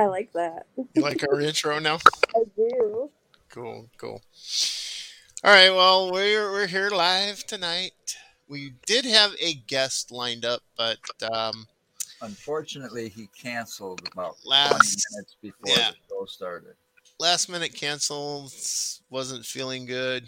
I like that. You like our intro now? I do. Cool, cool. All right, well, we're here live tonight. We did have a guest lined up, but Unfortunately, he canceled about 20 last minutes before yeah the show started. last minute cancel. Wasn't feeling good.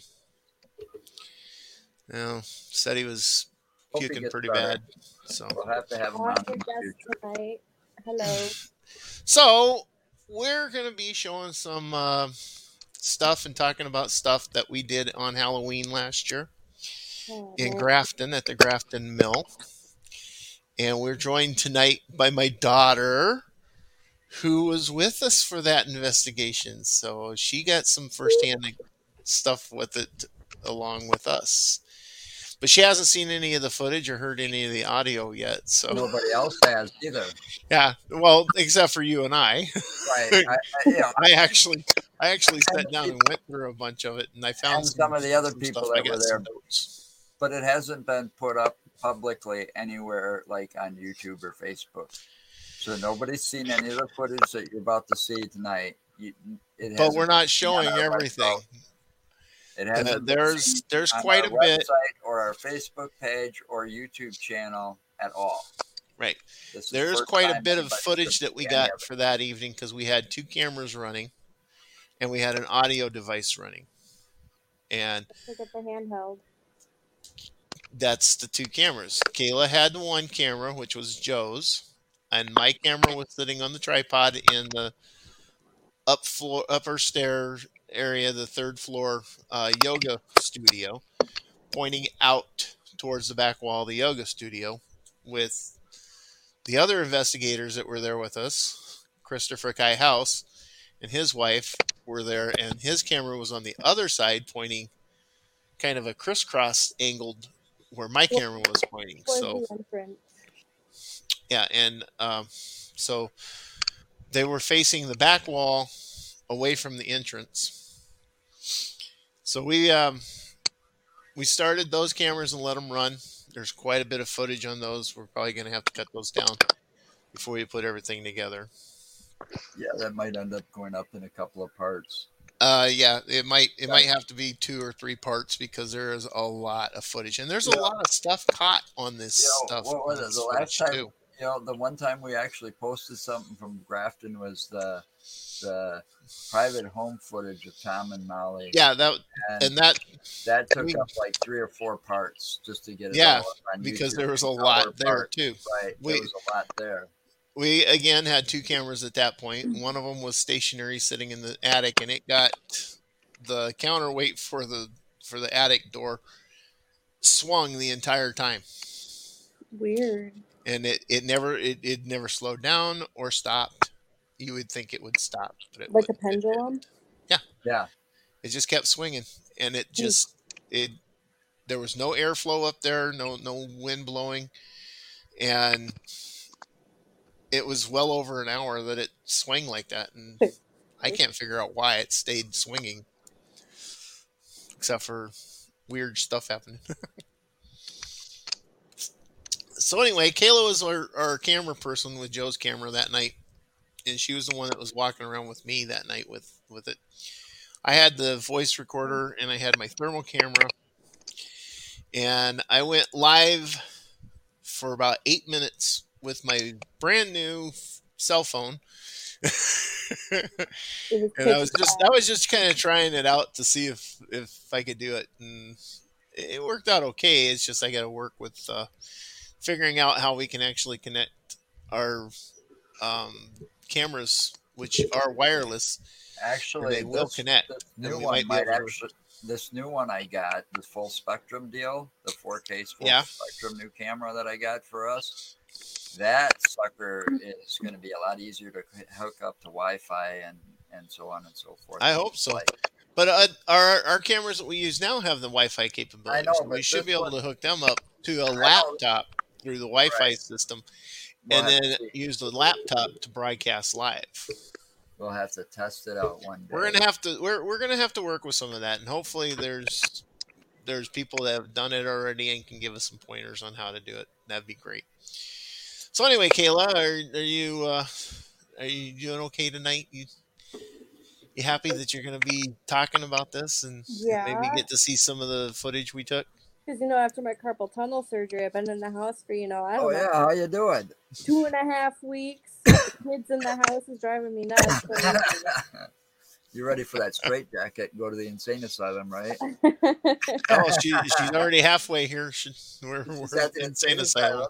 Said he was Hope he puking gets pretty better. bad. So We'll have to have him Our on in the guest future. tonight. Hello. So we're gonna be showing some stuff and talking about stuff that we did on Halloween last year in Grafton at the Grafton Mill. And we're joined tonight by my daughter, who was with us for that investigation. So she got some firsthand stuff with it along with us. But she hasn't seen any of the footage or heard any of the audio yet. So Nobody else has either. yeah, well, except for you and I. Right. I actually sat down and went through a bunch of it, and I found And some of the other people stuff. that I got were there. some notes. But it hasn't been put up publicly anywhere like on YouTube or Facebook. So nobody's seen any of the footage that you're about to see tonight. But we're not showing everything. It hasn't there's on quite our a bit website or our Facebook page or YouTube channel at all. Right. This is There's the quite first a time bit of anybody's footage seen that we any got of it. for that evening because we had two cameras running and we had an audio device running. And Look at the handheld. that's the two cameras. Kayla had the one camera, which was Joe's, and my camera was sitting on the tripod in the upper stair area, the third floor yoga studio, pointing out towards the back wall of the yoga studio with the other investigators that were there with us. Christopher Kai House and his wife were there, and his camera was on the other side, pointing kind of a crisscross angled where my camera was pointing. So the entrance. yeah, and so they were facing the back wall away from the entrance. So we started those cameras and let them run. There's quite a bit of footage on those. We're probably going to have to cut those down before we put everything together. Yeah, that might end up going up in a couple of parts. Yeah, it might have to be 2 or 3 parts because there is a lot of footage, and there's a lot of stuff caught on this stuff. What was it? The last time, too. the one time we actually posted something from Grafton was the private home footage of Tom and Molly. Yeah, that took up like 3 or 4 parts just to get it. Yeah, all up on because YouTube. there was a lot there too. Right, there was a lot there. We again had 2 cameras at that point. One of them was stationary, sitting in the attic, and it got the counterweight for the attic door swung the entire time. Weird. And it never slowed down or stopped. You would think it would stop, but it like a pendulum. Yeah. It just kept swinging, and there was no airflow up there, no wind blowing, and it was well over an hour that it swung like that, and I can't figure out why it stayed swinging, except for weird stuff happening. So anyway, Kayla was our camera person with Joe's camera that night, and she was the one that was walking around with me that night with it. I had the voice recorder, and I had my thermal camera, and I went live for about 8 minutes with my brand new cell phone. And I was just kind of trying it out to see if I could do it, and it worked out okay. It's just I got to work with figuring out how we can actually connect our cameras, which are wireless. Actually, they will connect. This new one I got, the full spectrum deal, the 4K full spectrum new camera that I got for us. That sucker is going to be a lot easier to hook up to Wi-Fi and so on and so forth. I hope so. But our cameras that we use now have the Wi-Fi capability. I know, so we should be able to hook them up to a laptop through the Wi-Fi system, and then use the laptop to broadcast live. We'll have to test it out one day. We're gonna have to work with some of that, and hopefully there's people that have done it already and can give us some pointers on how to do it. That'd be great. So anyway, Kayla, Are you doing okay tonight? You happy that you're going to be talking about this and maybe Yeah. get to see some of the footage we took? Because, after my carpal tunnel surgery, I've been in the house for, I don't Oh know, yeah, how you doing? 2.5 weeks. The kids in the house is driving me nuts. You ready for that straight jacket and go to the insane asylum, right? Oh, she's already halfway here. We're at the insane asylum.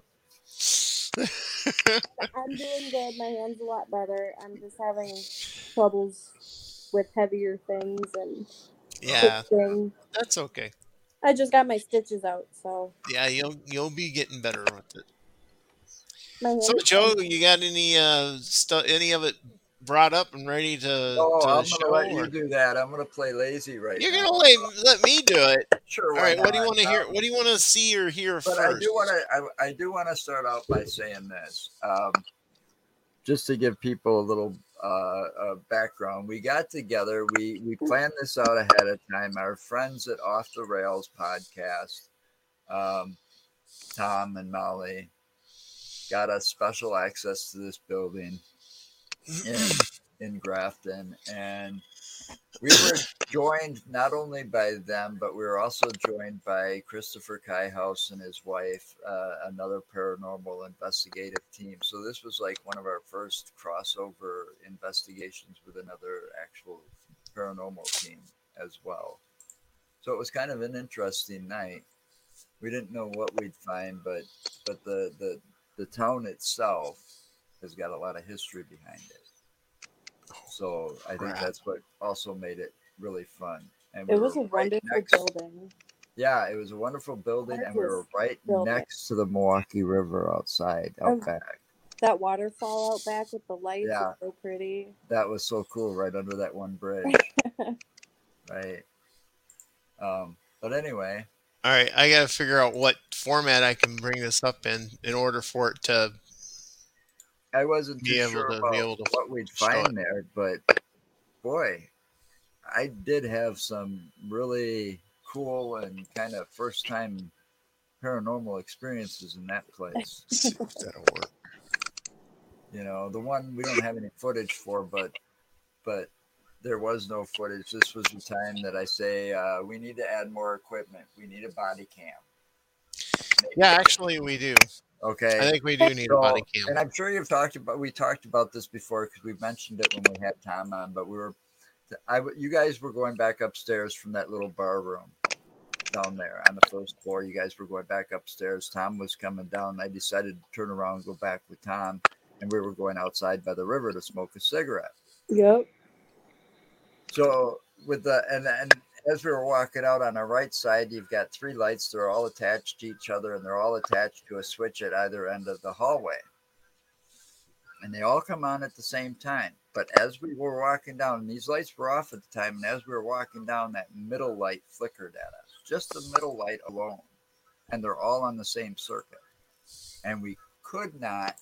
I'm doing good. My hand's a lot better. I'm just having troubles with heavier things and twisting. That's okay. I just got my stitches out, so yeah, you'll be getting better with it. So, Joe, you got any any of it brought up and ready to? I'm show, gonna let you do that. I'm gonna play lazy right now. You're gonna let me do it. Sure. All right. What do you want to hear? What do you want to see or hear but first? I do want to start out by saying this, just to give people a little background. We got together. We planned this out ahead of time. Our friends at Off the Rails podcast, Tom and Molly, got us special access to this building in Grafton, and we were joined not only by them, but we were also joined by Christopher Kaihaus and his wife, another paranormal investigative team. So this was like one of our first crossover investigations with another actual paranormal team as well. So it was kind of an interesting night. We didn't know what we'd find, but the town itself has got a lot of history behind it. So I think that's what also made it really fun. And it was a wonderful building. Yeah, it was a wonderful building, and we were right next to the Milwaukee River outside, out back. That waterfall out back with the lights is so pretty. That was so cool, right under that one bridge. Right. But anyway. All right, I got to figure out what format I can bring this up in order for it to. I wasn't too sure about what we'd find there, but boy, I did have some really cool and kind of first time paranormal experiences in that place. See if that'll work. The one we don't have any footage for, but there was no footage. This was the time that I say we need to add more equipment. We need a body cam. Yeah, actually, we do. Okay. I think we do need a body cam. And I'm sure we talked about this before because we mentioned it when we had Tom on, but you guys were going back upstairs from that little bar room down there on the first floor. You guys were going back upstairs. Tom was coming down. I decided to turn around and go back with Tom, and we were going outside by the river to smoke a cigarette. Yep. So and as we were walking out on the right side, you've got 3 lights. They're all attached to each other, and they're all attached to a switch at either end of the hallway. And they all come on at the same time. But as we were walking down, and these lights were off at the time, and as we were walking down, that middle light flickered at us. Just the middle light alone. And they're all on the same circuit. And we could not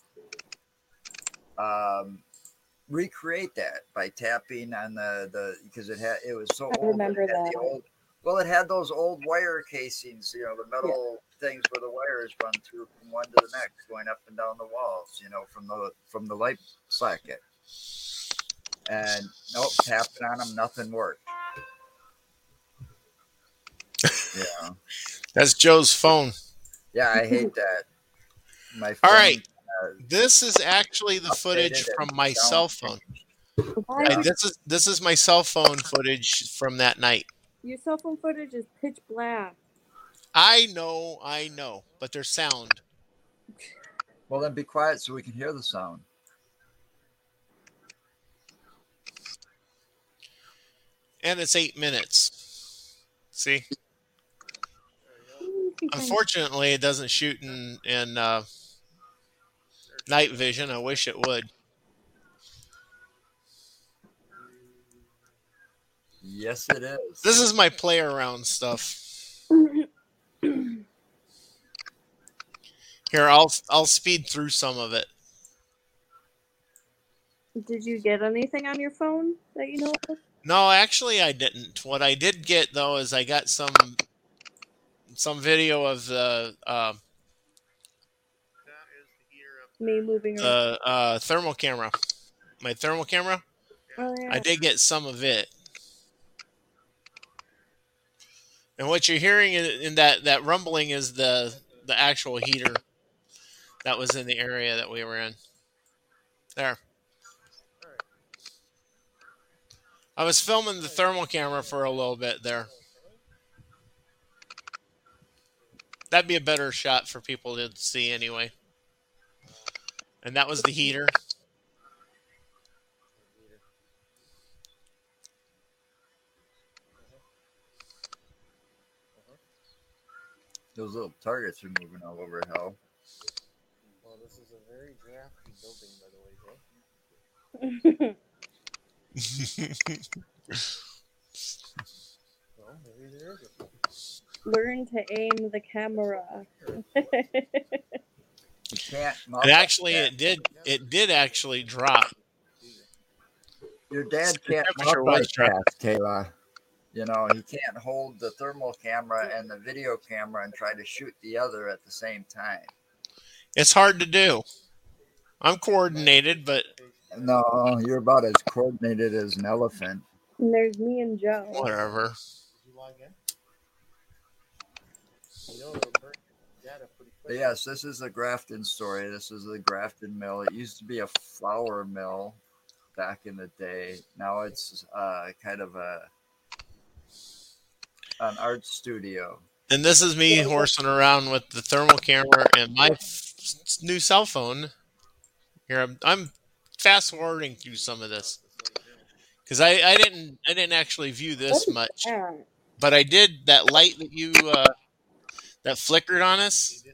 recreate that by tapping on the because it was so old. I remember that. It had those old wire casings, the metal things where the wires run through from one to the next, going up and down the walls, from the light socket. And nope, tapping on them, nothing worked. Yeah, that's Joe's phone. Yeah, I hate that. My phone. All right. This is actually the footage from my cell phone. This is my cell phone footage from that night. Your cell phone footage is pitch black. I know, but there's sound. Well, then be quiet so we can hear the sound. And it's 8 minutes. See? Unfortunately, it doesn't shoot in night vision. I wish it would. Yes, it is. This is my play around stuff. Here, I'll speed through some of it. Did you get anything on your phone that you know of? No, actually, I didn't. What I did get though is I got some video of the me moving around. Thermal camera my thermal camera. Oh yeah. I did get some of it. And what you're hearing in that rumbling is the actual heater that was in the area that we were in. There. I was filming the thermal camera for a little bit there. That'd be a better shot for people to see anyway. And that was the heater. Those little targets are moving all over hell. Well, this is a very drafty building, by the way, well, maybe there is a... Learn to aim the camera. You can't. And actually, it did actually drop. Your dad can't multitask, Kayla. You know, he can't hold the thermal camera and the video camera and try to shoot the other at the same time. It's hard to do. I'm coordinated, but... No, you're about as coordinated as an elephant. And there's me and Joe. Whatever. But yes, this is the Grafton story. This is the Grafton Mill. It used to be a flour mill back in the day. Now it's kind of an art studio. And this is me horsing around with the thermal camera and my new cell phone. Here, I'm fast forwarding through some of this because I didn't actually view this much, but I did. That light that you that flickered on us,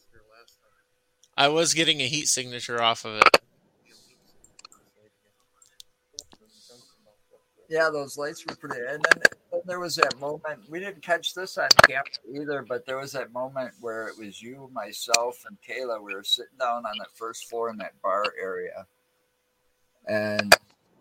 I was getting a heat signature off of it. Yeah, those lights were pretty. And then there was that moment. We didn't catch this on camera either, but there was that moment where it was you, myself, and Kayla. We were sitting down on that first floor in that bar area, and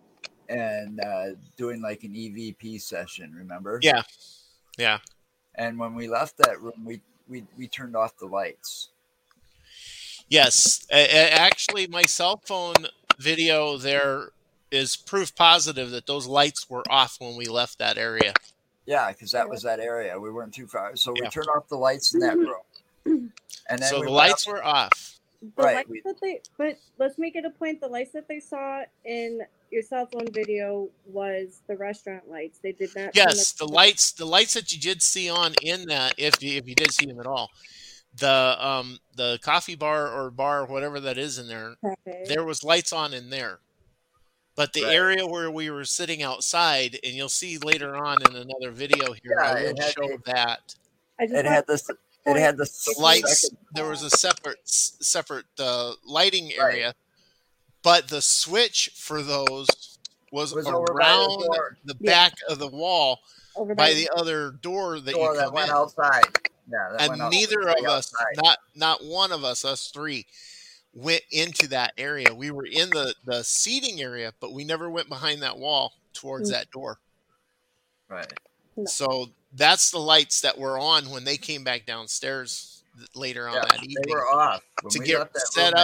doing like an EVP session. Remember? Yeah, yeah. And when we left that room, we turned off the lights. Yes, actually, my cell phone video there is proof positive that those lights were off when we left that area. Yeah, because that was that area. We weren't too far. So we turned off the lights in that room. And then so the lights were off. But let's make it a point. The lights that they saw in your cell phone video was the restaurant lights. They did not. Yes, the lights that you did see on in that, if you did see them at all, the coffee bar or bar, whatever that is in there, there was lights on in there. But the area where we were sitting outside, and you'll see later on in another video here, I will show that. It had the lights. There was a separate lighting area, but the switch for those was around the back of the wall by the other door that you come went in. Outside. Yeah, and neither of us, not one of us, us three, went into that area. We were in the seating area, but we never went behind that wall towards that door. Right. So that's the lights that were on when they came back downstairs later on that evening. They were off. To get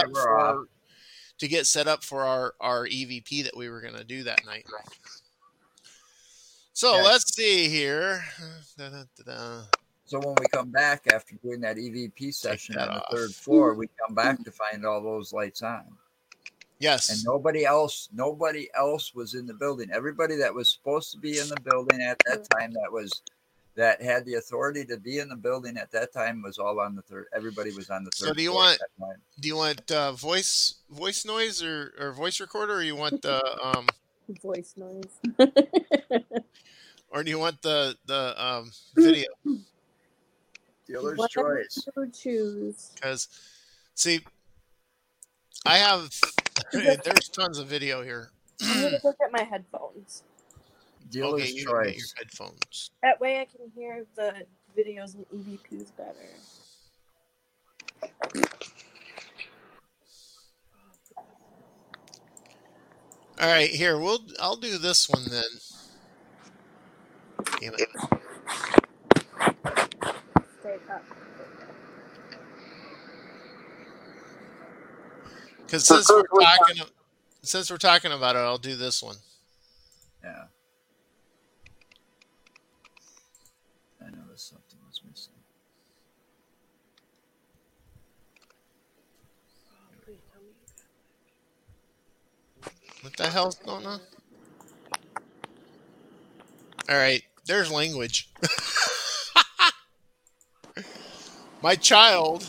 set up for our EVP that we were going to do that night. So let's see here. So when we come back after doing that EVP session on the third floor, we come back to find all those lights on. Yes. And nobody else was in the building. Everybody that was supposed to be in the building at that time that had the authority to be in the building at that time was all on the third. Everybody was on the third. So do you want voice noise or voice recorder, or you want the voice noise? Or do you want the video? Dealer's choice. Choose. Because, see, I have there's tons of video here. I'm gonna look at my headphones. Dealer's choice. Get your headphones. That way I can hear the videos and EVPs better. All right, here I'll do this one then. Damn it. Because since since we're talking about it, I'll do this one. Yeah. I noticed something was missing. What the hell's going on? All right, there's language. My child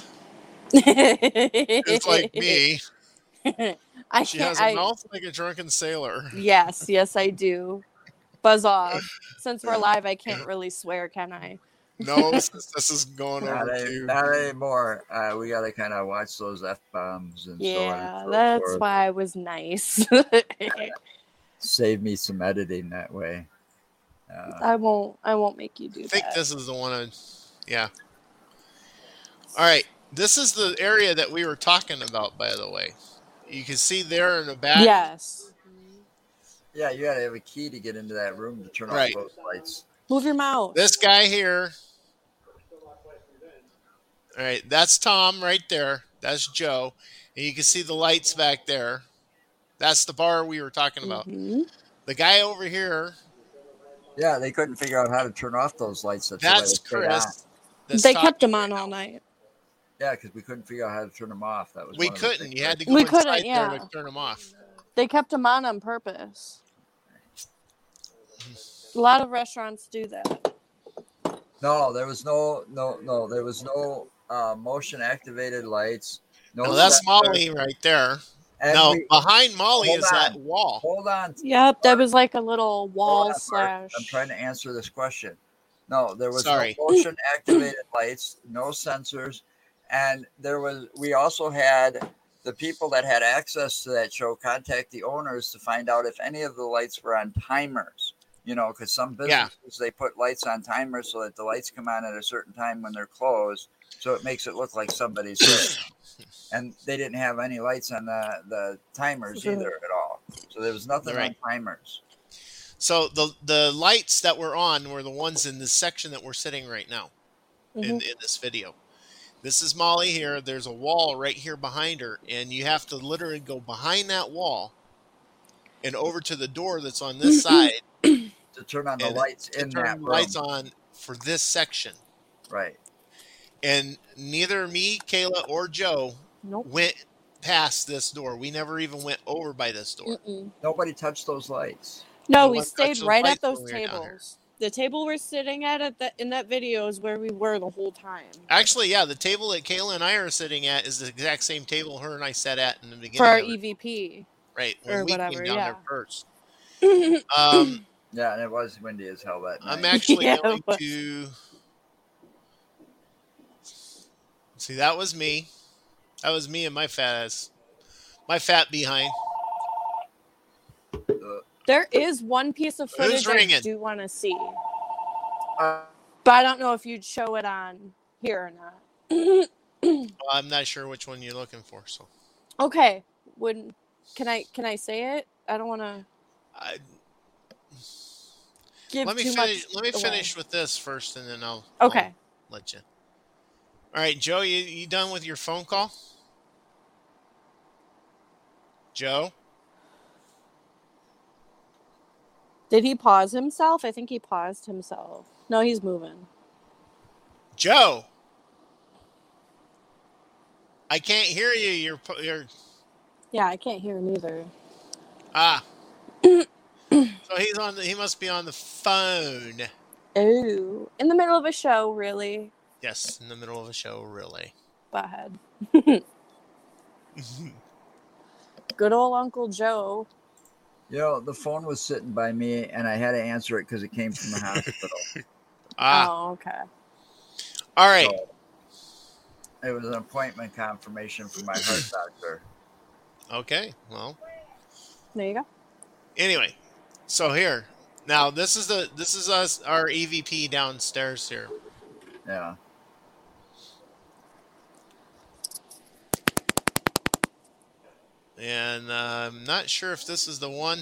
is like me. She has a mouth like a drunken sailor. Yes, I do. Buzz off. Since we're live, I can't really swear, can I? No, this is going over too. Not anymore. We got to kind of watch those F-bombs and so on. Yeah, that's why I was nice. Save me some editing that way. I won't make you do that. I think this is the one. Yeah. All right. This is the area that we were talking about, by the way. You can see there in the back. Yes. Yeah, you got to have a key to get into that room to turn off those lights. Move your mouse. This guy here. All right. That's Tom right there. That's Joe. And you can see the lights back there. That's the bar we were talking about. Mm-hmm. The guy over here. Yeah, they couldn't figure out how to turn off those lights. That's Chris. They kept them on all night. Yeah, because we couldn't figure out how to turn them off. That was we couldn't. You had to go inside there to turn them off. They kept them on purpose. A lot of restaurants do that. No, there was no. There was no motion activated lights. No, that's Molly right there. And behind Molly is that wall. Hold on. Yep, that was like a little wall slash. I'm trying to answer this question. No, there was no motion activated lights, no sensors, and we also had the people that had access to that show contact the owners to find out if any of the lights were on timers. You know, because some businesses they put lights on timers so that the lights come on at a certain time when they're closed, so it makes it look like somebody's there. And they didn't have any lights on the timers either at all. So there was nothing on timers. So the lights that were on were the ones in this section that we're sitting right now in this video. This is Molly here. There's a wall right here behind her, and you have to literally go behind that wall and over to the door that's on this side to turn on the lights in that room. Lights on for this section. Right. And neither me, Kayla, or Joe went past this door. We never even went over by this door. Nobody touched those lights. No, we stayed right at those tables. The table we're sitting at in that video is where we were the whole time. Actually, yeah, the table that Kayla and I are sitting at is the exact same table her and I sat at in the beginning. For our EVP. Right, when we came down there first. Yeah, and it was windy as hell that night. I'm actually going to... See, that was me. That was me and my fat behind. There is one piece of footage I do want to see. But I don't know if you'd show it on here or not. Well, I'm not sure which one you're looking for, so. Okay. Can I say it? I don't want to give let me too finish, much Let me away. finish with this first, and then I'll let you. All right, Joe, you done with your phone call? Joe? Did he pause himself? I think he paused himself. No, he's moving. Joe! I can't hear you. You're... Yeah, I can't hear him either. So he must be on the phone. Oh, in the middle of a show, really? Yes, in the middle of a show, really. Butthead. Good old Uncle Joe. You know, the phone was sitting by me, and I had to answer it because it came from the hospital. Oh, okay. All right. So, it was an appointment confirmation for my heart doctor. Okay, well. There you go. Anyway, so here. Now, this is us, our EVP downstairs here. Yeah. And I'm not sure if this is the one.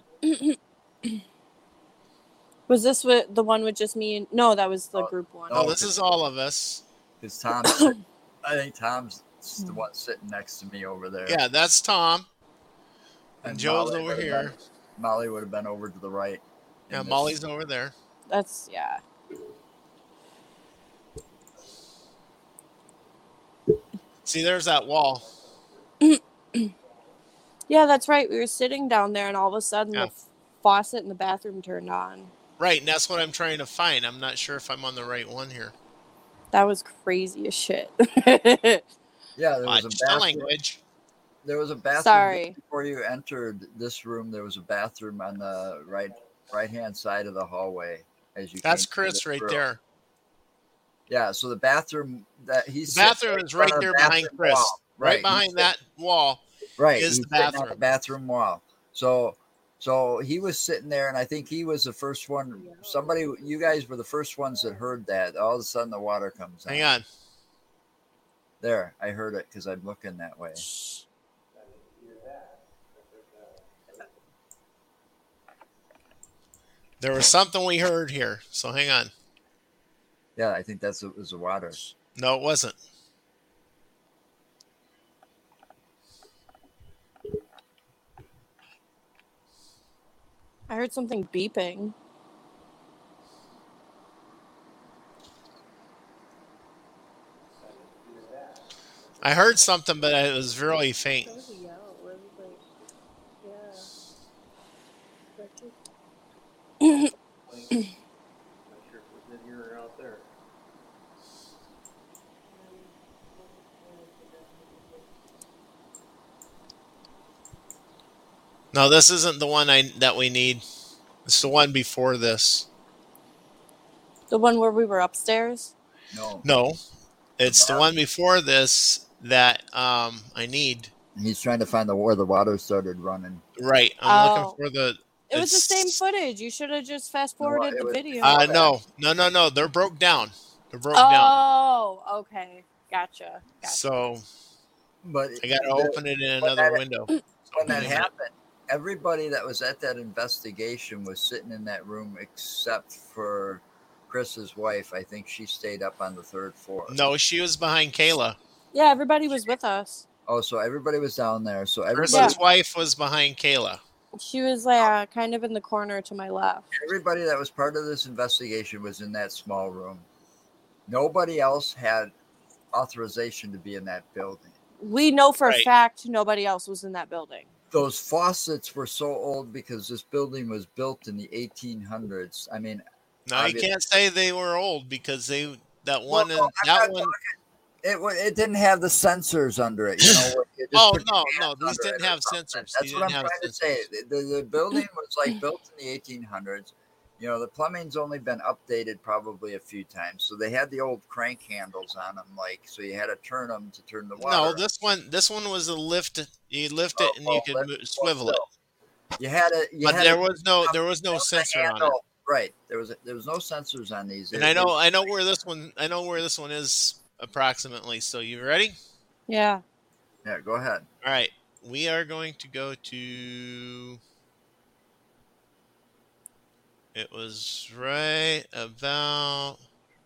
Was this the one with just me? No, that was the group one. No, this is all of us. Because I think Tom's the one sitting next to me over there. Yeah, that's Tom. And Joe's over here. Molly would have been over to the right. Yeah, Molly's over there. That's, yeah. See, there's that wall. Yeah, that's right. We were sitting down there, and all of a sudden the faucet in the bathroom turned on. Right, and that's what I'm trying to find. I'm not sure if I'm on the right one here. That was crazy as shit. Yeah, there was a bathroom. Language. There was a bathroom. Sorry. Before you entered this room, there was a bathroom on the right-hand side of the hallway. That's Chris right there. Yeah, so the bathroom is right there behind Chris. Wall. Right behind that wall. Right, is the bathroom. On the bathroom wall. So he was sitting there, and I think he was the first one. You guys were the first ones that heard that. All of a sudden, the water comes on. Hang on. There, I heard it because I'm looking that way. There was something we heard here, so hang on. Yeah, I think was the water. No, it wasn't. I heard something beeping. I heard something, but it was really faint. No, this isn't the one that we need. It's the one before this. The one where we were upstairs? No. It's the one before this that I need. He's trying to find where the water started running. Right. I'm looking for the... It was the same footage. You should have just fast-forwarded the video. No. They're broke down. Down. Oh, okay. Gotcha. So, but I got to open it in another window. When that happened, everybody that was at that investigation was sitting in that room except for Chris's wife. I think she stayed up on the third floor. No, she was behind Kayla. Yeah, everybody was with us. Oh, so everybody was down there. So Chris's wife was behind Kayla. She was kind of in the corner to my left. Everybody that was part of this investigation was in that small room. Nobody else had authorization to be in that building. We know for a fact nobody else was in that building. Those faucets were so old because this building was built in the 1800s. I mean, no, you can't say they were old because it didn't have the sensors under it. You know, no, these didn't have sensors. That's what I'm trying to say. The building was built in the 1800s. You know, the plumbing's only been updated probably a few times. So they had the old crank handles on them, so you had to turn them to turn the water. No, this one was a lift. You lift it and you could swivel it. There was no sensor on it. Right. There was no sensors on these. And I know where this one is approximately. So you ready? Yeah. Yeah, go ahead. All right. We are going to go to... It was right about...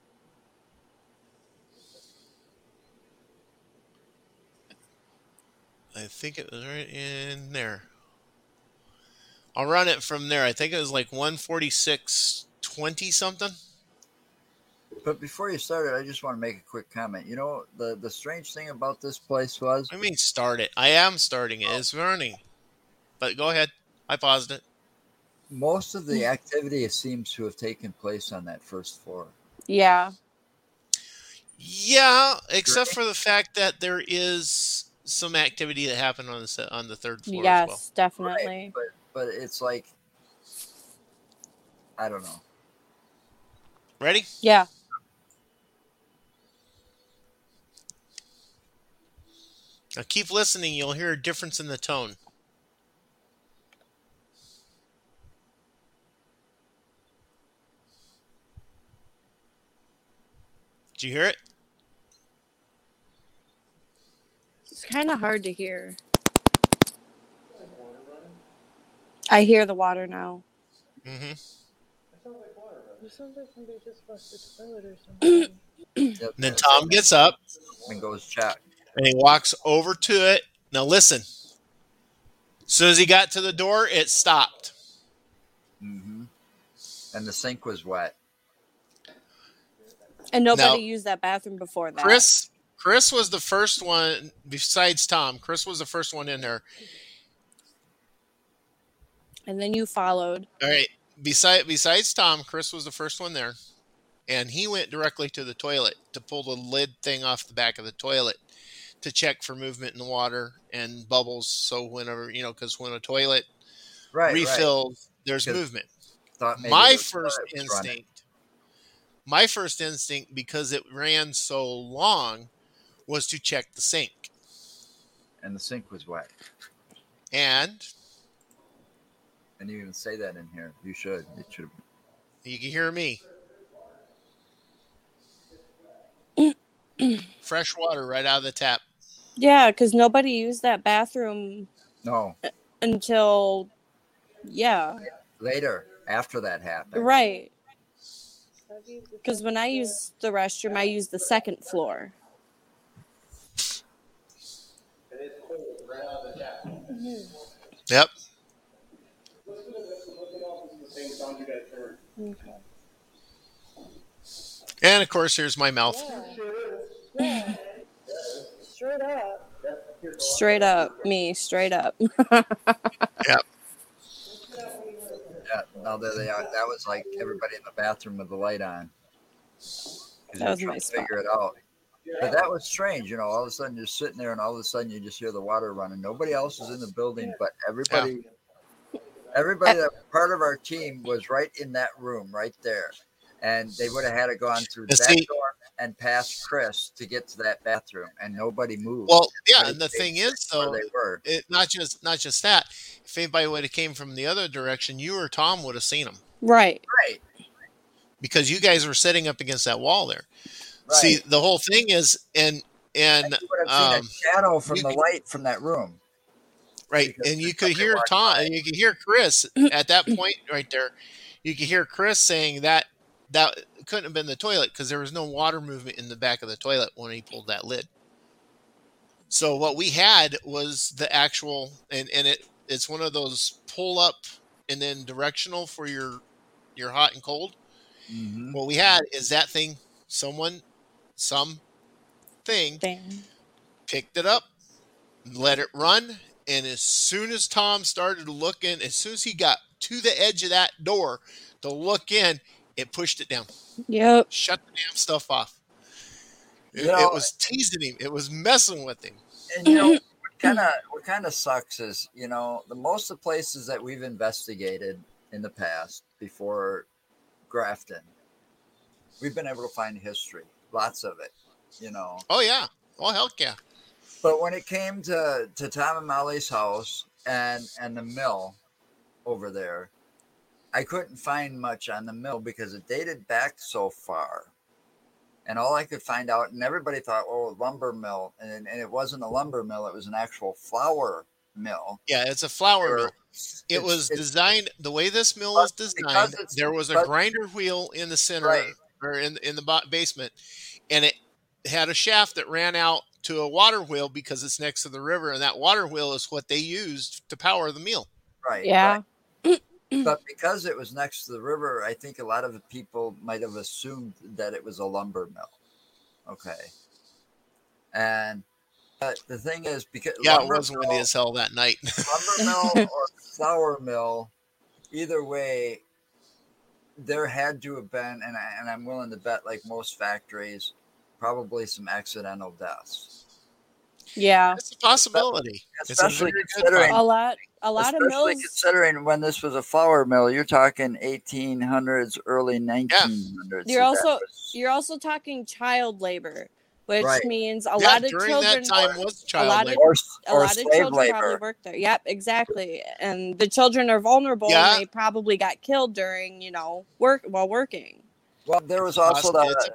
I think it was right in there. I'll run it from there. I think it was 146.20 something. But before you started, I just want to make a quick comment. You know, the strange thing about this place was... I mean, start it. I am starting it. It's running. But go ahead. I paused it. Most of the activity seems to have taken place on that first floor. Yeah. Yeah, except for the fact that there is some activity that happened on the third floor as well. Yes, definitely. Right, but it's I don't know. Ready? Yeah. Now keep listening. You'll hear a difference in the tone. Did you hear it? It's kind of hard to hear. I hear the water now. Mm-hmm. It sounds like somebody just flushed the toilet or something. And then Tom gets up and goes check. And he walks over to it. Now listen. soon as he got to the door, it stopped. Mm-hmm. And the sink was wet. And nobody used that bathroom before that. Chris was the first one, besides Tom. Chris was the first one in there. And then you followed. All right. Besides Tom, Chris was the first one there. And he went directly to the toilet to pull the lid thing off the back of the toilet to check for movement in the water and bubbles. So whenever, because when a toilet refills, there's movement. My first instinct, because it ran so long, was to check the sink. And the sink was wet. And you even say that in here. You should. It should. You can hear me. Fresh water right out of the tap. Yeah, because nobody used that bathroom. No. Until, later, after that happened. Right. Because when I use the restroom, I use the second floor. Yep. Okay. And of course, here's my mouth. Yeah. Straight up. Straight up. Me. Straight up. Yep. Yeah, now there they are. That was like everybody in the bathroom with the light on. That was my spot. Figure it out. But that was strange, all of a sudden you're sitting there and all of a sudden you just hear the water running. Nobody else is in the building, but everybody that part of our team was right in that room, right there. And they would have had to gone through that door and past Chris to get to that bathroom, and nobody moved. Well, yeah, and the thing is, though, they were. Not just that. If anybody would have came from the other direction, you or Tom would have seen them. Right. Because you guys were sitting up against that wall there. Right. See, the whole thing is, and you would have seen a shadow from the light from that room. Right, and you could hear Tom, and you could hear Chris at that point right there. You could hear Chris saying that couldn't have been the toilet because there was no water movement in the back of the toilet when he pulled that lid. So what we had was the actual, and it's one of those pull up and then directional for your hot and cold. Mm-hmm. What we had is that thing. Something picked it up, let it run, and as soon as Tom started looking, as soon as he got to the edge of that door to look in, it pushed it down. Yep. Shut the damn stuff off. It was teasing him. It was messing with him. And what kind of sucks is, the most of the places that we've investigated in the past before Grafton, we've been able to find history, lots of it, Oh yeah. Oh heck yeah. But when it came to Tom and Molly's house and the mill over there, I couldn't find much on the mill because it dated back so far. And all I could find out, and everybody thought, lumber mill. And it wasn't a lumber mill. It was an actual flour mill. Yeah, it's a flour mill. It was designed, the way this mill was designed, there was a grinder wheel in the center, or in the basement, and it had a shaft that ran out to a water wheel because it's next to the river, and that water wheel is what they used to power the mill. Right. Yeah. Right. But because it was next to the river, I think a lot of people might have assumed that it was a lumber mill. Okay. And the thing is, because it was windy as hell that night. Lumber mill or flour mill, either way, there had to have been, and I'm willing to bet, like most factories, probably some accidental deaths. Yeah, it's a possibility. Especially considering a lot of mills. Considering when this was a flour mill, you're talking 1800s, early 1900s. You're also talking child labor, which means a lot of during children. That time was child labor. A lot of children probably worked there. Yep, exactly. And the children are vulnerable, and they probably got killed during while working. Well, there was also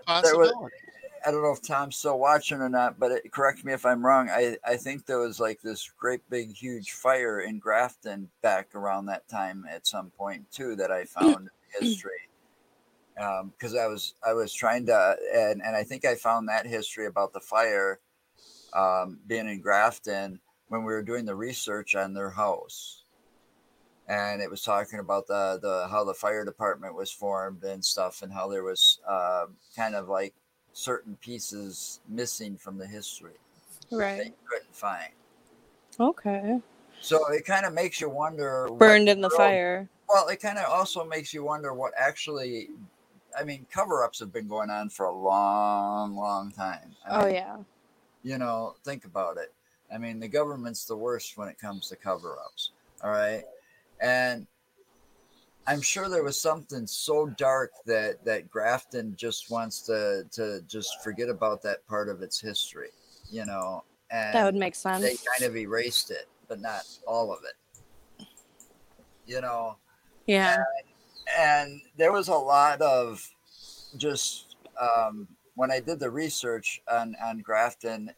I don't know if Tom's still watching or not, but correct me if I'm wrong. I think there was like this great big huge fire in Grafton back around that time at some point too that I found in history. Because I was trying to, and I think I found that history about the fire being in Grafton when we were doing the research on their house, and it was talking about the how the fire department was formed and stuff, and how there was kind of like certain pieces missing from the history that Right. you couldn't find. Okay. So it kind of makes you wonder. Burned in the fire. Well, it kind of also makes you wonder what actually. I mean, cover-ups have been going on for a long, long time. I mean, Yeah. You know, think about it. I mean, the government's the worst when it comes to cover-ups. All right. And I'm sure there was something so dark that Grafton just wants to just forget about that part of its history, you know, and That would make sense. they kind of erased it, but not all of it, you know. Yeah. And there was a lot of just when I did the research on Grafton,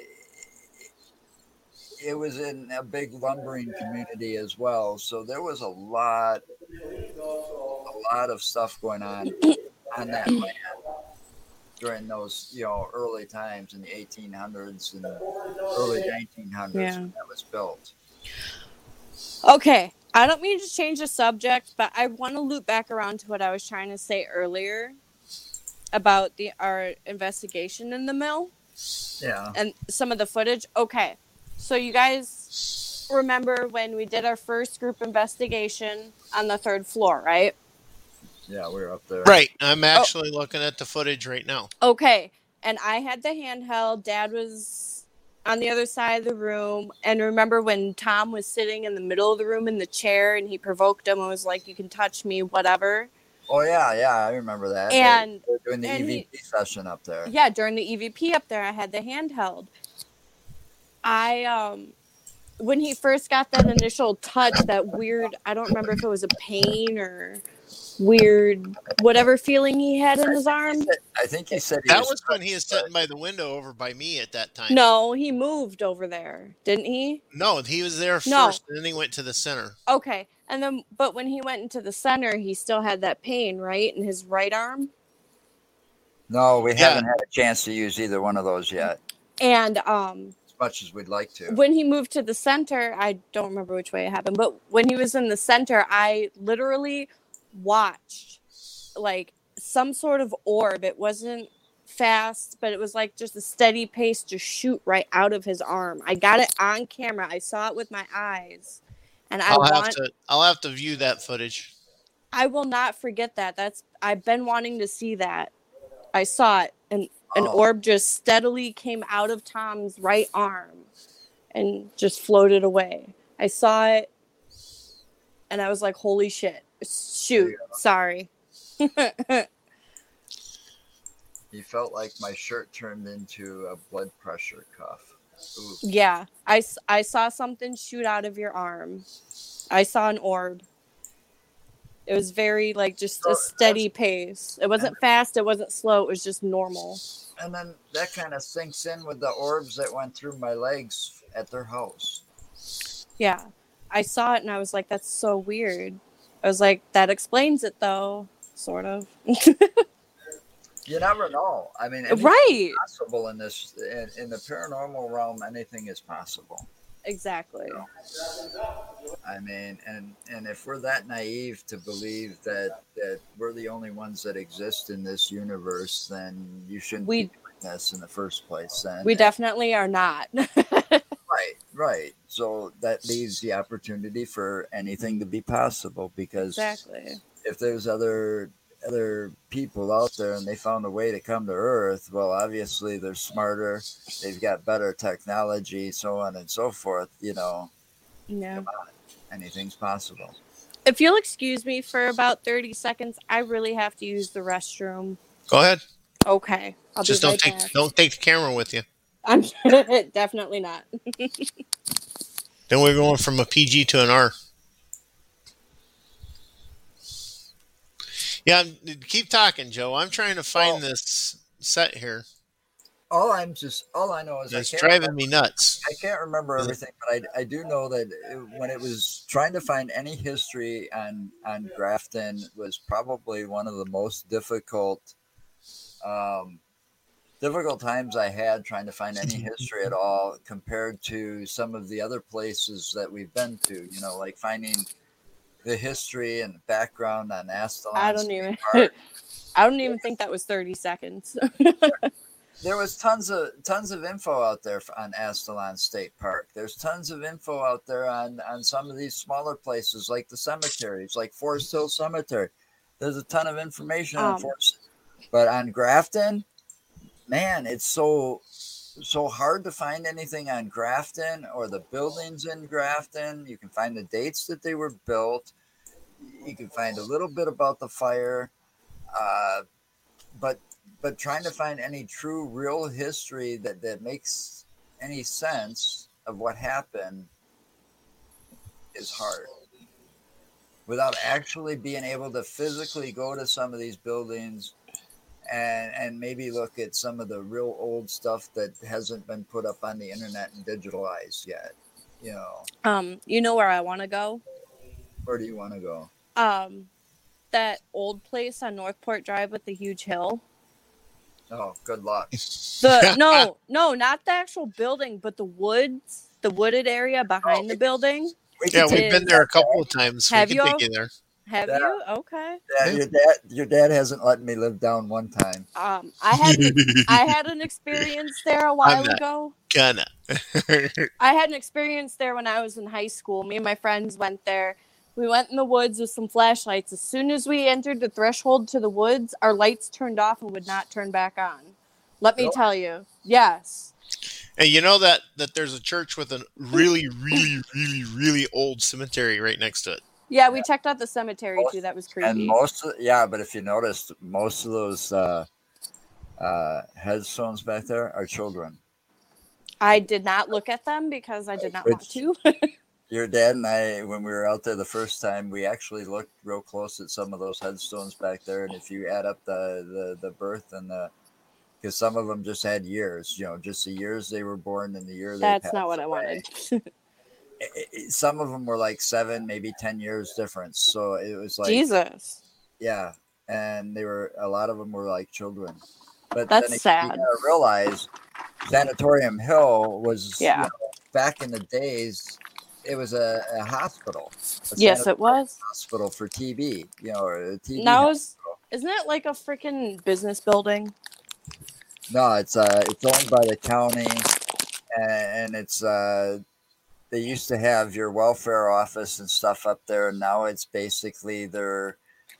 it was in a big lumbering community as well. So there was a lot of stuff going on that land during those, you know, early times in the 1800s and early 1900s when that was built. Okay. I don't mean to change the subject, but I want to loop back around to what I was trying to say earlier about our investigation in the mill. Yeah. And some of the footage. Okay. So you guys remember when we did our first group investigation on the 3rd floor, right? Yeah, we were up there. Right. I'm actually looking at the footage right now. Okay. And I had the handheld. Dad was on the other side of the room. And remember when Tom was sitting in the middle of the room in the chair and he provoked him and was like, you can touch me, whatever. Oh, yeah, I remember that. And during the EVP session up there. Yeah, during the EVP up there, I had the handheld. When he first got that initial touch, that weird, I don't remember if it was a pain or weird, whatever feeling he had in his arm. I think he said that was when he was sitting by the window over by me at that time. No, he moved over there, didn't he? No, he was there first, and then he went to the center. Okay, and then, but when he went into the center, he still had that pain, right, in his right arm? No, we haven't had a chance to use either one of those yet. And, as much as we'd like to. When he moved to the center, I don't remember which way it happened, but when he was in the center, I literally watched like some sort of orb. It wasn't fast, but it was like just a steady pace to shoot right out of his arm. I got it on camera. I saw it with my eyes, and I'll have to view that footage. I will not forget that. I've been wanting to see that. I saw it, and an orb just steadily came out of Tom's right arm and just floated away. I saw it, and I was like, holy shit. Shoot. Sorry. He felt like my shirt turned into a blood pressure cuff. Ooh. Yeah. I saw something shoot out of your arm. I saw an orb. It was very, like, just a steady pace. It wasn't fast. It wasn't slow. It was just normal. And then that kind of sinks in with the orbs that went through my legs at their house. Yeah. I saw it, and I was like, that's so weird. I was like, that explains it, though. Sort of. You never know. I mean, right. Possible in this, in the paranormal realm, anything is possible. Exactly. You know? I mean, and if we're that naive to believe that we're the only ones that exist in this universe, then you shouldn't be doing this in the first place. Then we definitely are not. Right. So that leaves the opportunity for anything to be possible, because if there's other people out there and they found a way to come to Earth, well, obviously they're smarter, they've got better technology, so on and so forth, you know. Yeah. Come on. Anything's possible. If you'll excuse me for about 30 seconds, I really have to use the restroom. Go ahead. Okay. I'll just don't take the camera with you. I'm definitely not. Then we're going from a PG to an R. Yeah, keep talking, Joe. I'm trying to find this set here. All I know is it's driving me nuts. I can't remember everything, but I do know that when it was trying to find any history on Grafton was probably one of the most difficult difficult times I had trying to find any history at all compared to some of the other places that we've been to, you know, like finding the history and the background on Astalon. I don't even think that was 30 seconds. There was tons of info out there on Astalon State Park. There's tons of info out there on some of these smaller places like the cemeteries, like Forest Hill Cemetery. There's a ton of information on Forest, but on Grafton, man, it's so hard to find anything on Grafton or the buildings in Grafton. You can find the dates that they were built. You can find a little bit about the fire, but trying to find any true, real history that makes any sense of what happened is hard. Without actually being able to physically go to some of these buildings and maybe look at some of the real old stuff that hasn't been put up on the internet and digitalized yet, you know. You know where I want to go? Where do you want to go? That old place on Northport Drive with the huge hill. Oh, good luck. No, not the actual building, but the wooded area behind the building. Yeah, we've been there a couple of times. Have you? Take you there. Have you? Okay. Yeah, your dad hasn't let me live down one time. I had an experience there a while ago. I had an experience there when I was in high school. Me and my friends went there. We went in the woods with some flashlights. As soon as we entered the threshold to the woods, our lights turned off and would not turn back on. Let me tell you. Yes. And you know that there's a church with a really, really, really, really old cemetery right next to it. Yeah, we checked out the cemetery too. That was creepy. And but if you noticed, most of those headstones back there are children. I did not look at them because I did not want to. Your dad and I, when we were out there the first time, we actually looked real close at some of those headstones back there. And if you add up the birth and because some of them just had years, you know, just the years they were born and the year they passed That's not what away. I wanted. Some of them were like 7, maybe 10 years difference. So it was like Jesus. Yeah, and a lot of them were like children. But that's sad. You gotta realize Sanatorium Hill was back in the days. It was a hospital. Yes, it was hospital for TB. You know, or a TB. Now isn't it like a freaking business building? No, it's owned by the county, and it's they used to have your welfare office and stuff up there, and now it's basically their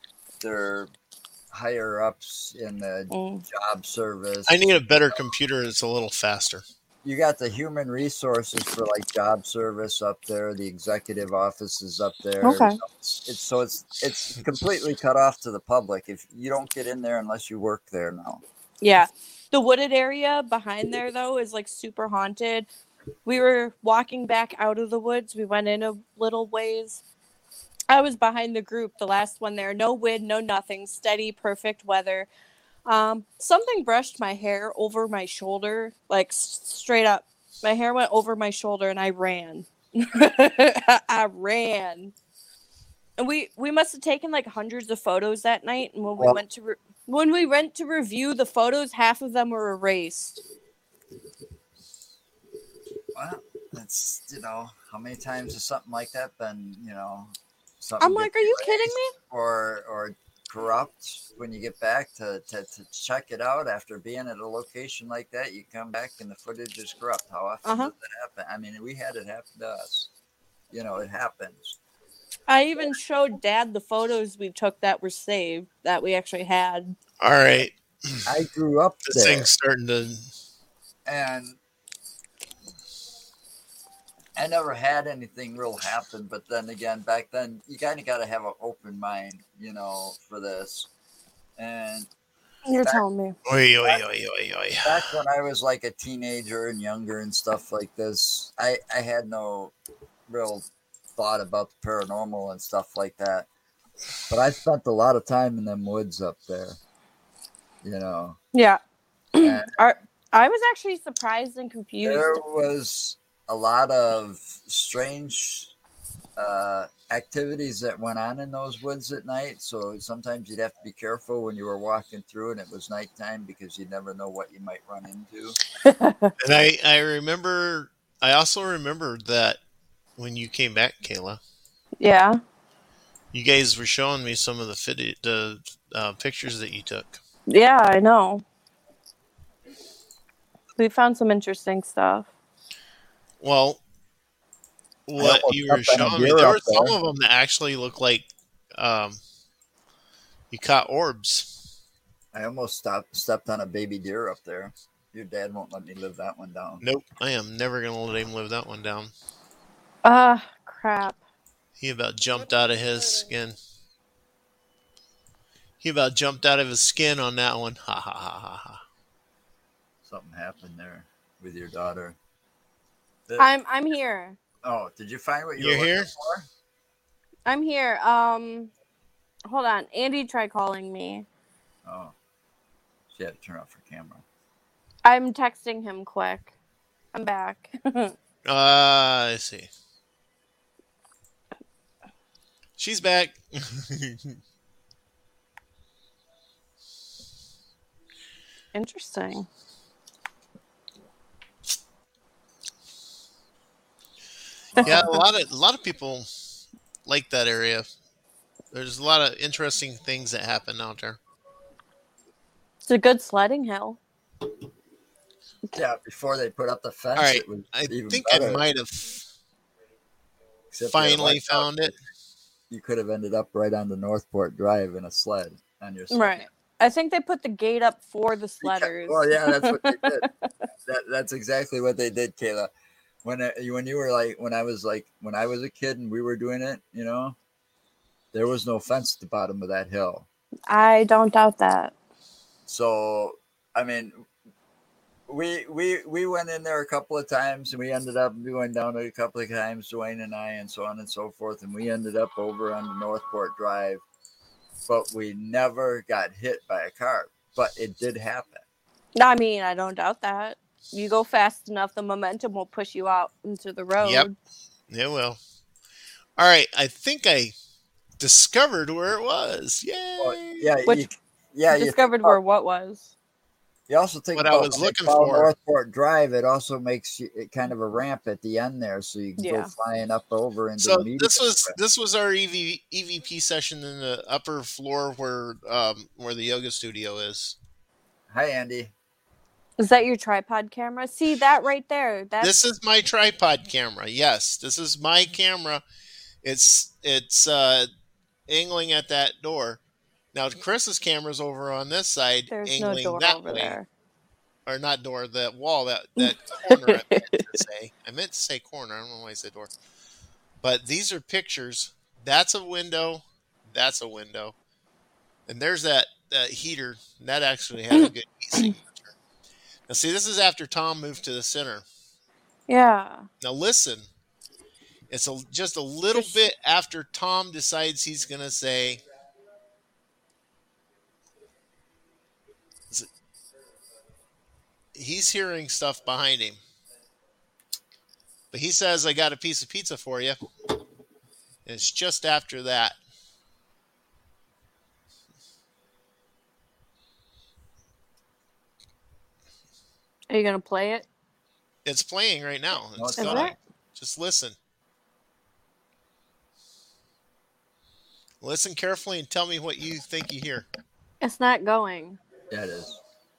higher ups in the job service. I need a better computer that's a little faster. You got the human resources for like job service up there. The executive office is up there. Okay. So it's completely cut off to the public. If you don't get in there unless you work there now. Yeah. The wooded area behind there, though, is like super haunted. We were walking back out of the woods. We went in a little ways. I was behind the group, the last one there. No wind, no nothing. Steady, perfect weather. Something brushed my hair over my shoulder, like straight up. My hair went over my shoulder and I ran. I ran. And we must have taken like hundreds of photos that night. And when we went to review the photos, half of them were erased. Well, that's, how many times has something like that been, something I'm like, are you kidding me? Or corrupt when you get back to check it out after being at a location like that. You come back and the footage is corrupt. How often does that happen? I mean, we had it happen to us. It happens. I even showed Dad the photos we took that were saved that we actually had. All right. I grew up this there. Thing's starting to... And I never had anything real happen, but then again, back then, you kind of got to have an open mind, for this. And you're telling me. Back when I was like a teenager and younger and stuff like this, I had no real thought about the paranormal and stuff like that. But I spent a lot of time in them woods up there, Yeah. I was actually surprised and confused. There was a lot of strange activities that went on in those woods at night. So sometimes you'd have to be careful when you were walking through and it was nighttime because you never know what you might run into. And I also remember that when you came back, Kayla, Yeah. you guys were showing me some of the pictures that you took. Yeah, I know. We found some interesting stuff. Well, what you were showing me, there were some of them that actually look like you caught orbs. I almost stepped on a baby deer up there. Your dad won't let me live that one down. Nope, I am never going to let him live that one down. Crap. He about jumped out of his skin. He about jumped out of his skin on that one. Ha ha ha ha ha. Something happened there with your daughter. I'm here. Oh, did you find what You're were here? looking for? I'm here. Hold on. Andy tried calling me. Oh, she had to turn off her camera. I'm texting him quick. I'm back. I see. She's back. Interesting. Yeah, a lot of people like that area. There's a lot of interesting things that happen out there. It's a good sledding hill. Yeah, before they put up the fence, All right, it was I even think better. I might have Except finally found it. You could have ended up right on the Northport Drive in a sled on your sled. Right. I think they put the gate up for the sledders. Well, yeah, that's what they did. That's exactly what they did, Kayla. When you were like, when I was a kid and we were doing it, you know, there was no fence at the bottom of that hill. I don't doubt that. So, I mean, we went in there a couple of times and we ended up going down it a couple of times, Dwayne and I, and so on and so forth. And we ended up over on the Northport Drive, but we never got hit by a car. But it did happen. I mean, I don't doubt that. You go fast enough, the momentum will push you out into the road. Yep, it will. All right, I think I discovered where it was. Yay! Well, yeah, You discovered where what was. You also think what about I was looking for Northport Drive. It also makes it kind of a ramp at the end there, so you can go flying up over into the medium. This was our EVP session in the upper floor where the yoga studio is. Hi, Andy. Is that your tripod camera? See that right there? This is my tripod camera. Yes, this is my camera. It's angling at that door. Now Chris's camera's over on this side. There's angling no door that over way. there. Or not door, that wall, that corner. I meant to say corner. I don't know why I said door. But these are pictures. That's a window. That's a window. And there's that heater. That actually had a good heat signature. Now, see, this is after Tom moved to the center. Yeah. Now, listen. It's just a little bit after Tom decides he's going to say, he's hearing stuff behind him. But he says, I got a piece of pizza for you. And it's just after that. Are you going to play it? It's playing right now. It's Is going. it? Just listen. Listen carefully and tell me what you think you hear. It's not going. Yeah, it is.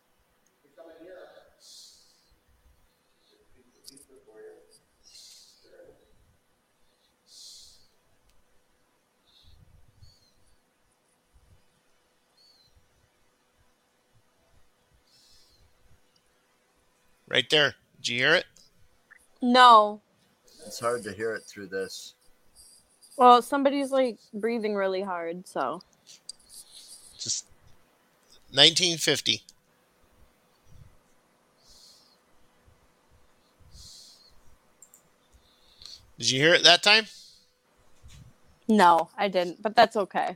Right there. Did you hear it? No. It's hard to hear it through this. Well, somebody's like breathing really hard, so. Just 1950. Did you hear it that time? No, I didn't, but that's okay.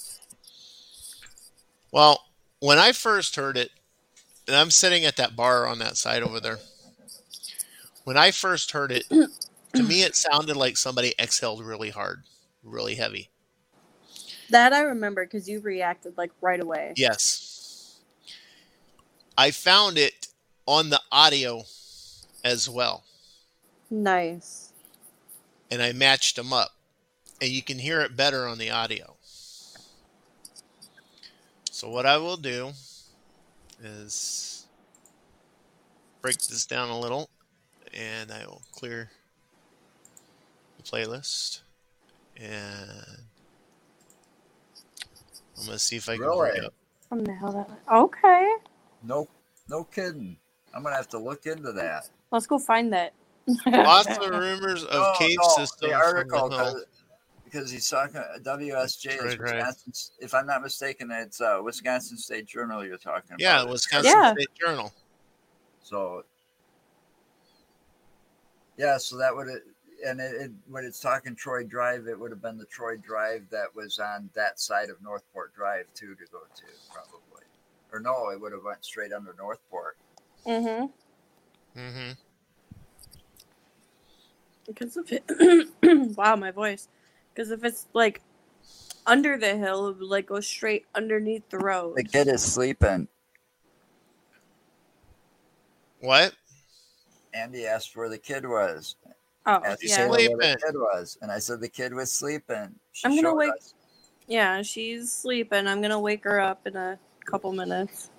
Well, when I first heard it, and I'm sitting at that bar on that side over there. When I first heard it, To me, it sounded like somebody exhaled really hard, really heavy. That I remember because you reacted like right away. Yes. I found it on the audio as well. Nice. And I matched them up. And you can hear it better on the audio. So what I will do is break this down a little, and I will clear the playlist. And I'm going to see if I can bring up. From the hell that. Okay. No kidding. I'm gonna have to look into that. Let's go find that. Lots of rumors of cave system the article from the hill. because he's talking WSJ is Wisconsin. If I'm not mistaken, it's Wisconsin State Journal you're talking about. Yeah, Wisconsin State Journal. So yeah, so that would when it's talking Troy Drive, it would have been the Troy Drive that was on that side of Northport Drive too to go to probably, or no, it would have went straight under Northport. Because of it, wow, my voice. Because if it's like under the hill, it would like go straight underneath the road. The kid is sleeping. What? Andy asked where the kid was. Oh, He's yeah. sleeping. Where the kid was, and I said the kid was sleeping. I'm gonna wake. Yeah, she's sleeping. I'm gonna wake her up in a couple minutes.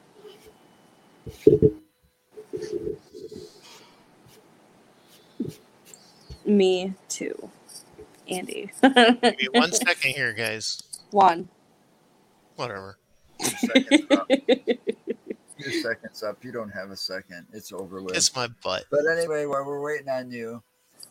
Me too, Andy. Give me 1 second here, guys. One. Whatever. 2 seconds up. 2 seconds up. You don't have a second. It's over with. Kiss my butt. But anyway, while we're waiting on you,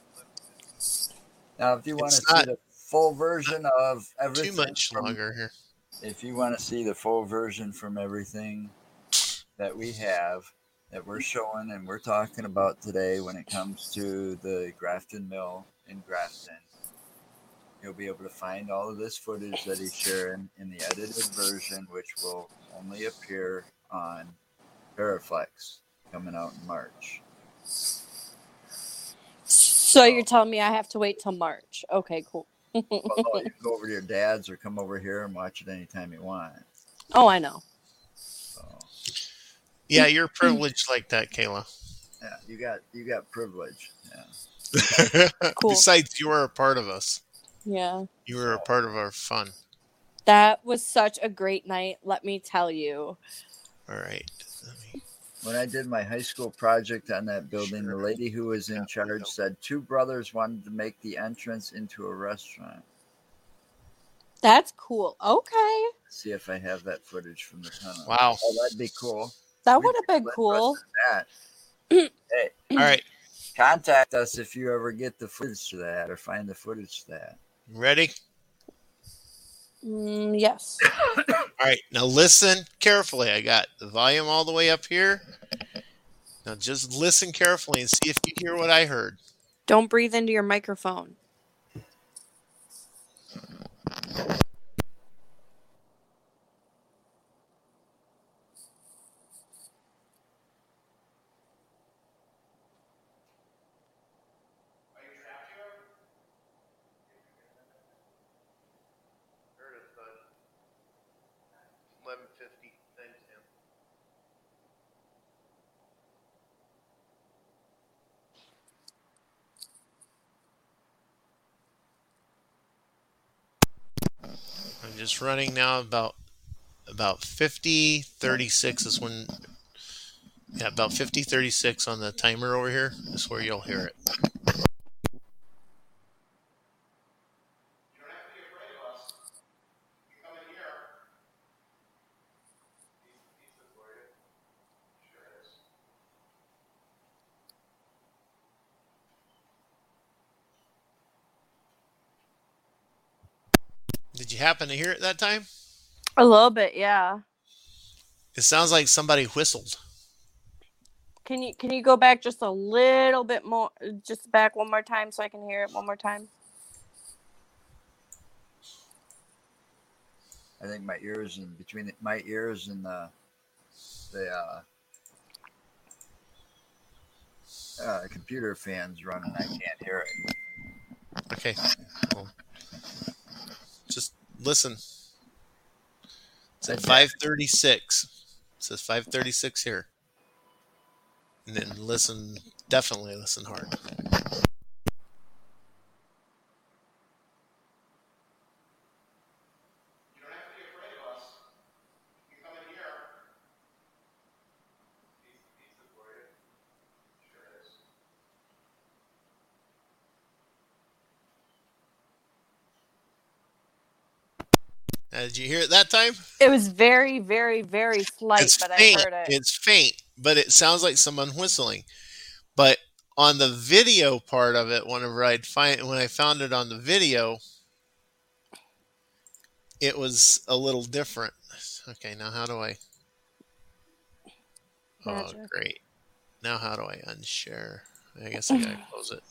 now if you want to see the full version of everything, too much longer here. If you want to see the full version from everything that we have, that we're showing and we're talking about today when it comes to the Grafton Mill in Grafton, you'll be able to find all of this footage that he's sharing in the edited version, which will only appear on Paraflex coming out in March. So you're telling me I have to wait till March? Okay, cool. Well, no, you can go over to your dad's or come over here and watch it anytime you want. Oh, I know. So, yeah, you're privileged like that, Kayla. Yeah, you got privilege. Yeah. Cool. Besides, you are a part of us. Yeah. You were a part of our fun. That was such a great night, let me tell you. All right. When I did my high school project on that building, the lady who was in charge said 2 brothers wanted to make the entrance into a restaurant. That's cool. Okay. See if I have that footage from the tunnel. Wow. Oh, that'd be cool. That would have been cool. Hey. All right. Contact us if you ever get the footage to that or find the footage to that. Ready? Yes. All right. Now listen carefully. I got the volume all the way up here. Now just listen carefully and see if you hear what I heard. Don't breathe into your microphone. I'm just running now about 50:36 is when, yeah, about 50:36 on the timer over here is where you'll hear it. Did you happen to hear it that time? A little bit, yeah. It sounds like somebody whistled. Can you go back just a little bit more, just back one more time so I can hear it one more time? I think my ears and between my ears and the computer fans running. I can't hear it. Okay. Well, just listen. It's at 5:36. It says 5:36 here. And then listen, definitely listen hard. Did you hear it that time? It was very, very, very slight, It's but faint. I heard it. It's faint, but it sounds like someone whistling. But on the video part of it, when I found it on the video, it was a little different. Okay, now how do I? Oh, great. Now how do I unshare? I guess I gotta close it.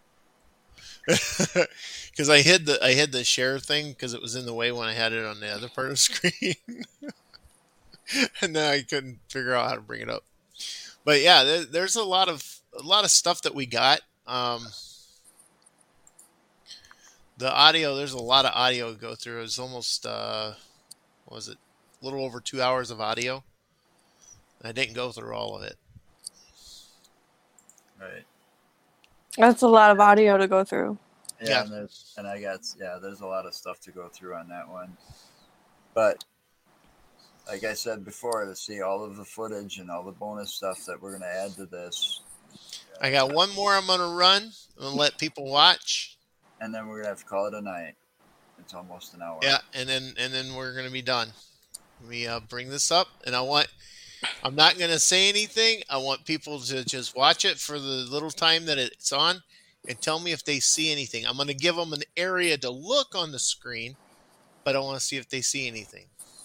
Because I hid the share thing because it was in the way when I had it on the other part of the screen, and then I couldn't figure out how to bring it up. But yeah, there's a lot of stuff that we got. The audio, there's a lot of audio to go through. It was almost what was it? A little over 2 hours of audio. I didn't go through all of it. Right. That's a lot of audio to go through. Yeah. There's a lot of stuff to go through on that one. But like I said before, to see all of the footage and all the bonus stuff that we're going to add to this. I got one more I'm going to run. I'm going to let people watch. And then we're going to have to call it a night. It's almost an hour. Yeah, and then we're going to be done. We bring this up, and I'm not going to say anything. I want people to just watch it for the little time that it's on and tell me if they see anything. I'm going to give them an area to look on the screen, but I want to see if they see anything.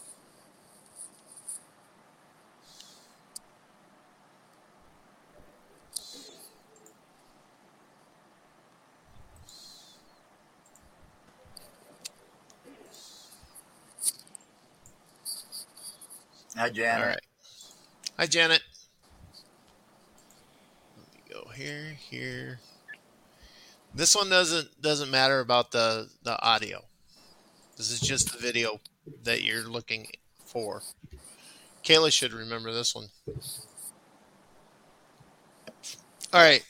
Hi, Janet. All right. Hi, Janet. Let me go here. This one doesn't matter about the audio. This is just the video that you're looking for. Kayla should remember this one. All right.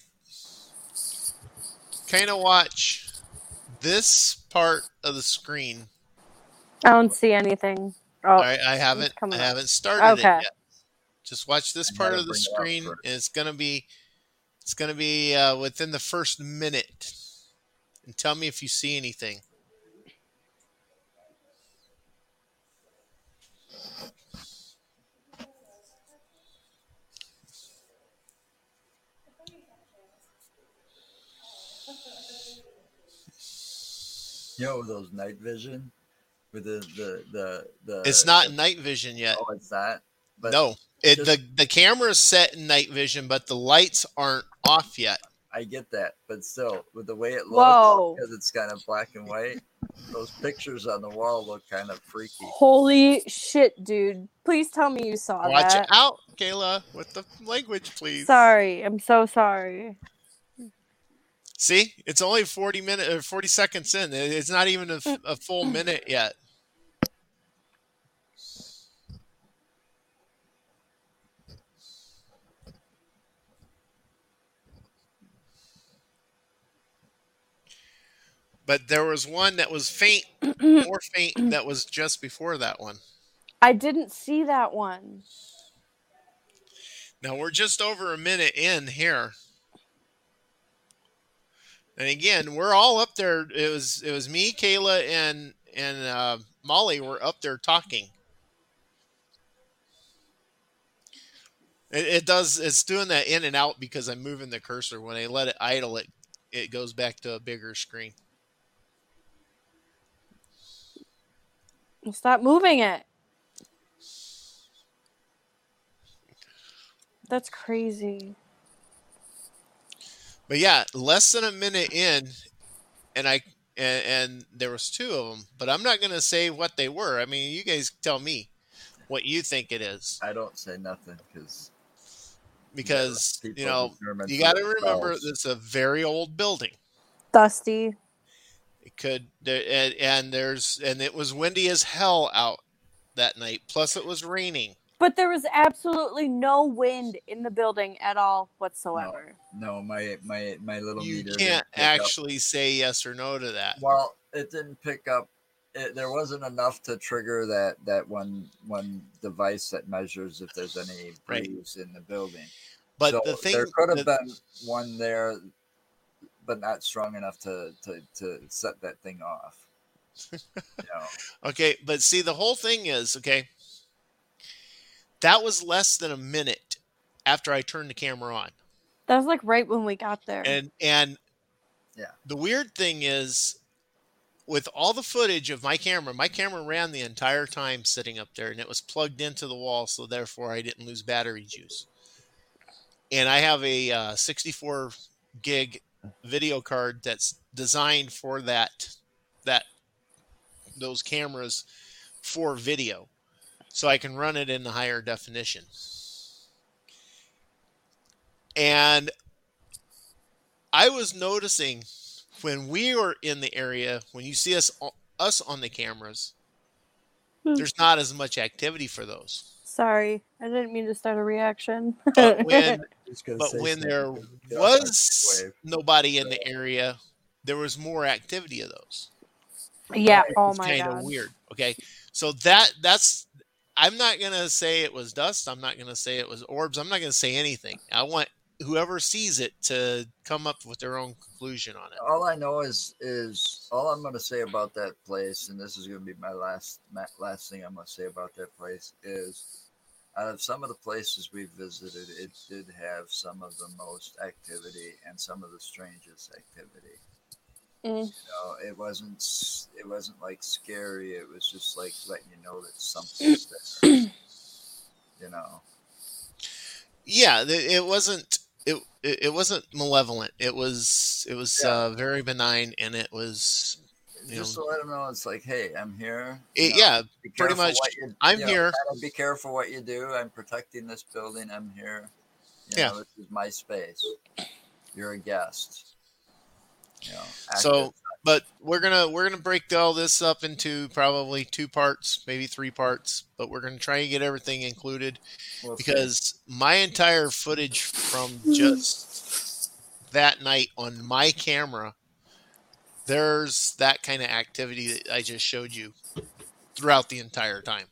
Kind of watch this part of the screen. I don't see anything. Oh, All right, I haven't started it yet. Just watch this part of the screen, and it's gonna be within the first minute, and tell me if you see anything. Those night vision with the. It's not night vision yet. Oh, it's not. But no, the camera's set in night vision, but the lights aren't off yet. I get that, but still, with the way it looks, because it's kind of black and white, those pictures on the wall look kind of freaky. Holy shit, dude! Please tell me you saw that. Watch out, Kayla, with the language, please. Sorry, I'm so sorry. See, it's only 40 seconds in. It's not even a full minute yet. But there was one that was faint, more faint, that was just before that one. I didn't see that one. Now we're just over a minute in here. And again, we're all up there. It was me, Kayla, and Molly were up there talking. It's doing that in and out because I'm moving the cursor. When I let it idle, it goes back to a bigger screen. Well, stop moving it. That's crazy. But yeah, less than a minute in, and there was two of them. But I'm not going to say what they were. I mean, you guys tell me what you think it is. I don't say nothing because because people determine you for got to remember themselves. this is a very old building. Dusty. It could and it was windy as hell out that night. Plus, it was raining. But there was absolutely no wind in the building at all whatsoever. No, my little You meter can't didn't pick up. actually say yes or no to that. Well, it didn't pick up. There wasn't enough to trigger that one device that measures if there's any breeze in the building. But so the thing, there could have been one there, but not strong enough to set that thing off. Okay, but see, the whole thing is, that was less than a minute after I turned the camera on. That was like right when we got there. And yeah, the weird thing is, with all the footage of my camera ran the entire time sitting up there, and it was plugged into the wall, so therefore I didn't lose battery juice. And I have a 64 gig video card that's designed for those cameras for video, so I can run it in the higher definition. And I was noticing when we were in the area, when you see us on the cameras, there's not as much activity for those. Sorry, I didn't mean to start a reaction. But when there was nobody in the area, there was more activity of those. Yeah. Oh it's my kind god. of weird. Okay, so that's. I'm not gonna say it was dust. I'm not gonna say it was orbs. I'm not gonna say anything. I want whoever sees it to come up with their own conclusion on it. All I know is all I'm going to say about that place, and this is going to be my last thing I'm going to say about that place, is out of some of the places we visited, it did have some of the most activity and some of the strangest activity. It wasn't like scary. It was just like letting you know that something's there. Yeah, it wasn't. It wasn't malevolent. It was very benign, and it was just to let them know it's like, hey, I'm here. Pretty much. I'm here. Be careful what you do. I'm protecting this building. I'm here. This is my space. You're a guest. But we're gonna break all this up into probably 2 parts, maybe 3 parts. But we're gonna try and get everything included because my entire footage from just that night on my camera, there's that kind of activity that I just showed you throughout the entire time.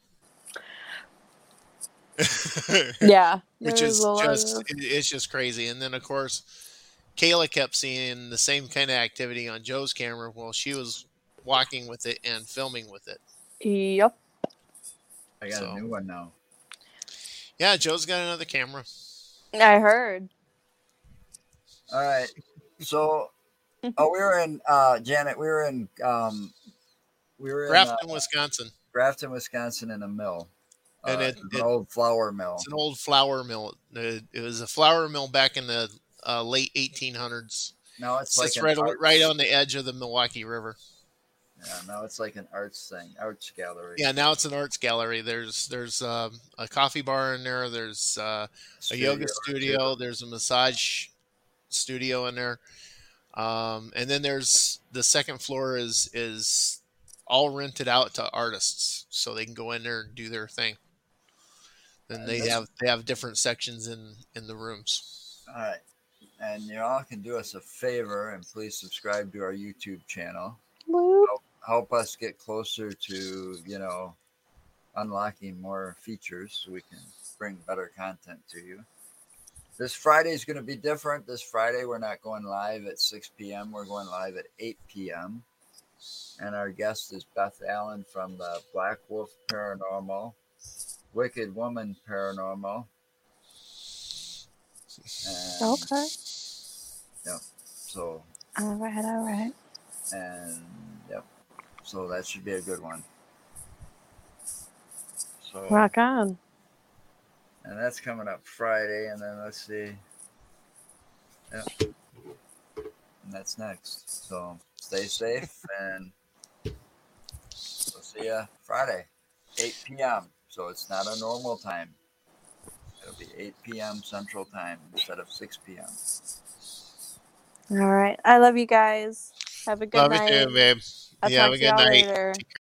Yeah, which is it's just crazy. And then of course, Kayla kept seeing the same kind of activity on Joe's camera while she was walking with it and filming with it. Yep. I got a new one now. Yeah, Joe's got another camera. I heard. All right. So, we were in Janet. We were in Grafton, Wisconsin. Grafton, Wisconsin, in a mill. And it's an old flour mill. It's an old flour mill. It was a flour mill back in the late 1800s. Now it's like right on the edge of the Milwaukee River. Yeah, now it's like an arts gallery. Yeah, now it's an arts gallery. There's a coffee bar in there. There's a yoga studio. There's a massage studio in there. And then there's the second floor is all rented out to artists, so they can go in there and do their thing. Then they have different sections in the rooms. All right. And you all can do us a favor and please subscribe to our YouTube channel. Help us get closer to, unlocking more features so we can bring better content to you. This Friday is going to be different. This Friday, we're not going live at 6 p.m. We're going live at 8 p.m. And our guest is Beth Allen from the Black Wolf Paranormal, Wicked Woman Paranormal. Okay. Yep. So. All right. And yep. So that should be a good one. So. Rock on. And that's coming up Friday, and then let's see. Yep. And that's next. So stay safe, and we'll see you Friday, 8 p.m. So it's not a normal time. It'll be 8 p.m. Central Time instead of 6 p.m. All right. I love you guys. Have a good Love night. you too, babe. I'll You have talk a to y'all good night. later.